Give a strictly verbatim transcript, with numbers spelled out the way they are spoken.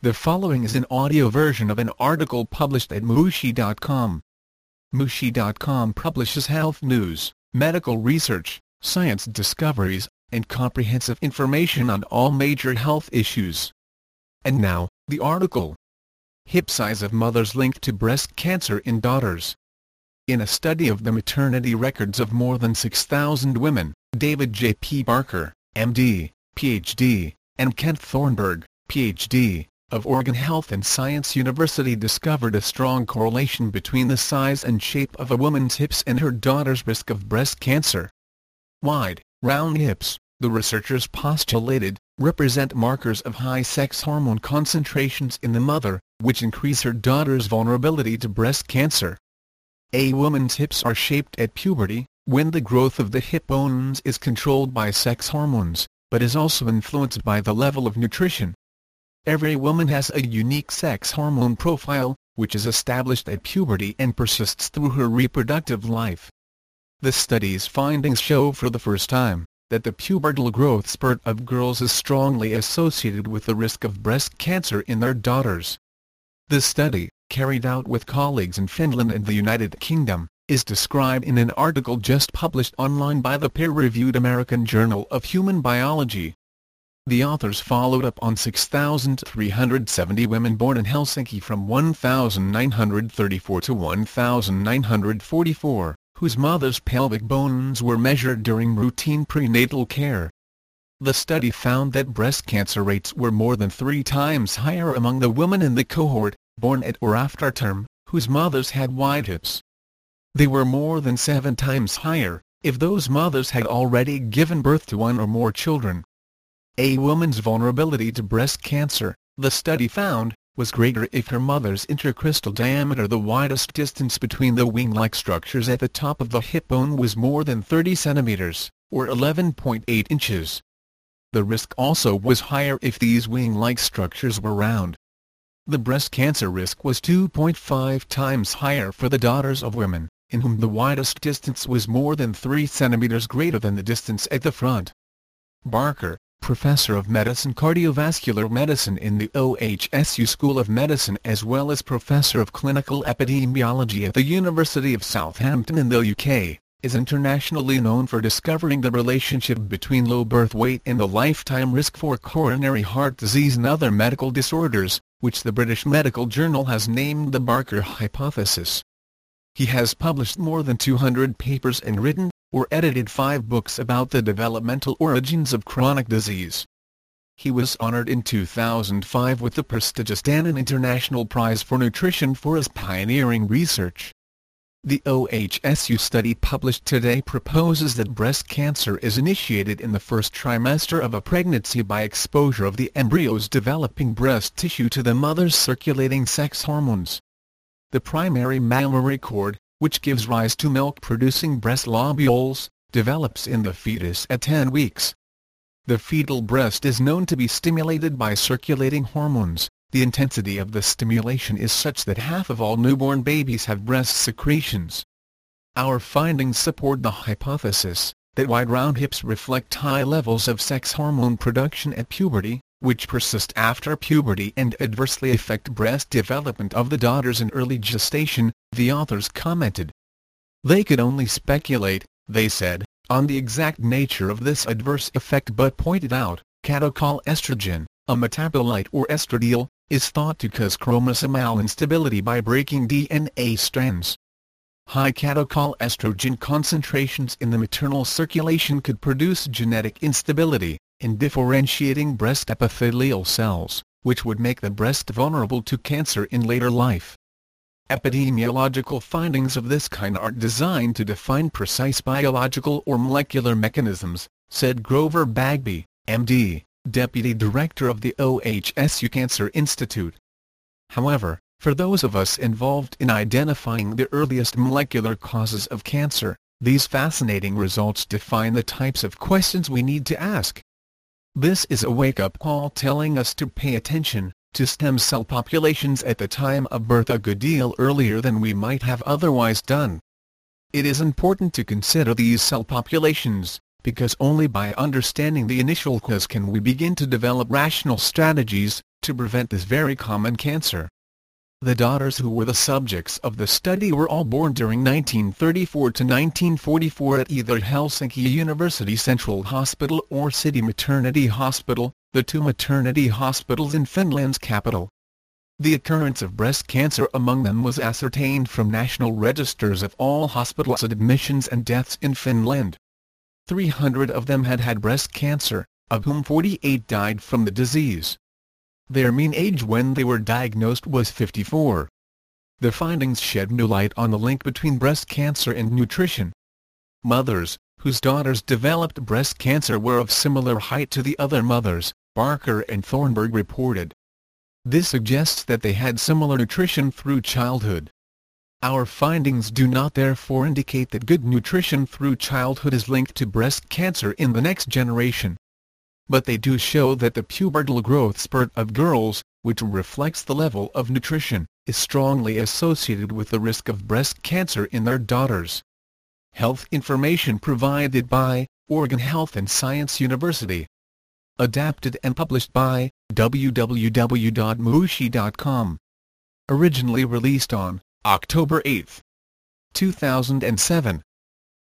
The following is an audio version of an article published at Mushi dot com. Mushi dot com publishes health news, medical research, science discoveries, and comprehensive information on all major health issues. And now, the article. Hip size of mothers linked to breast cancer in daughters. In a study of the maternity records of more than six thousand women, David J. P. Barker, M D, P H D, and Kent Thornburg, P H D, of Oregon Health and Science University discovered a strong correlation between the size and shape of a woman's hips and her daughter's risk of breast cancer. Wide, round hips, the researchers postulated, represent markers of high sex hormone concentrations in the mother, which increase her daughter's vulnerability to breast cancer. A woman's hips are shaped at puberty, when the growth of the hip bones is controlled by sex hormones, but is also influenced by the level of nutrition. Every woman has a unique sex hormone profile, which is established at puberty and persists through her reproductive life. The study's findings show for the first time that the pubertal growth spurt of girls is strongly associated with the risk of breast cancer in their daughters. The study, carried out with colleagues in Finland and the United Kingdom, is described in an article just published online by the peer-reviewed American Journal of Human Biology. The authors followed up on six thousand three hundred seventy women born in Helsinki from one thousand nine hundred thirty-four to one thousand nine hundred forty-four, whose mothers' pelvic bones were measured during routine prenatal care. The study found that breast cancer rates were more than three times higher among the women in the cohort, born at or after term, whose mothers had wide hips. They were more than seven times higher if those mothers had already given birth to one or more children. A woman's vulnerability to breast cancer, the study found, was greater if her mother's intercostal diameter, the widest distance between the wing-like structures at the top of the hip bone, was more than thirty centimeters, or eleven point eight inches. The risk also was higher if these wing-like structures were round. The breast cancer risk was two point five times higher for the daughters of women, in whom the widest distance was more than three centimeters greater than the distance at the front. Barker, Professor of Medicine Cardiovascular Medicine in the O H S U School of Medicine as well as Professor of Clinical Epidemiology at the University of Southampton in the U K, is internationally known for discovering the relationship between low birth weight and the lifetime risk for coronary heart disease and other medical disorders, which the British Medical Journal has named the Barker hypothesis. He has published more than two hundred papers and written or edited five books about the developmental origins of chronic disease. He was honored in two thousand five with the prestigious Dannon International Prize for Nutrition for his pioneering research. The O H S U study published today proposes that breast cancer is initiated in the first trimester of a pregnancy by exposure of the embryo's developing breast tissue to the mother's circulating sex hormones. The primary mammary cord, which gives rise to milk-producing breast lobules, develops in the fetus at ten weeks. The fetal breast is known to be stimulated by circulating hormones. The intensity of the stimulation is such that half of all newborn babies have breast secretions. Our findings support the hypothesis that wide round hips reflect high levels of sex hormone production at puberty, which persist after puberty and adversely affect breast development of the daughters in early gestation, the authors commented. They could only speculate, they said, on the exact nature of this adverse effect, but pointed out, catechol-estrogen, a metabolite or estradiol, is thought to cause chromosomal instability by breaking D N A strands. High catechol-estrogen concentrations in the maternal circulation could produce genetic instability in differentiating breast epithelial cells, which would make the breast vulnerable to cancer in later life. Epidemiological findings of this kind are designed to define precise biological or molecular mechanisms, said Grover Bagby, M D, Deputy Director of the O H S U Cancer Institute. However, for those of us involved in identifying the earliest molecular causes of cancer, these fascinating results define the types of questions we need to ask. This is a wake-up call telling us to pay attention to stem cell populations at the time of birth a good deal earlier than we might have otherwise done. It is important to consider these cell populations, because only by understanding the initial cause can we begin to develop rational strategies to prevent this very common cancer. The daughters who were the subjects of the study were all born during nineteen thirty-four to nineteen forty-four at either Helsinki University Central Hospital or City Maternity Hospital, the two maternity hospitals in Finland's capital. The occurrence of breast cancer among them was ascertained from national registers of all hospitals admissions and deaths in Finland. three hundred of them had had breast cancer, of whom forty-eight died from the disease. Their mean age when they were diagnosed was fifty-four. The findings shed new light on the link between breast cancer and nutrition. Mothers, whose daughters developed breast cancer were of similar height to the other mothers, Barker and Thornburg reported. This suggests that they had similar nutrition through childhood. Our findings do not therefore indicate that good nutrition through childhood is linked to breast cancer in the next generation. But they do show that the pubertal growth spurt of girls, which reflects the level of nutrition, is strongly associated with the risk of breast cancer in their daughters. Health information provided by Oregon Health and Science University. Adapted and published by w w w dot mushi dot com. Originally released on October eighth, two thousand seven.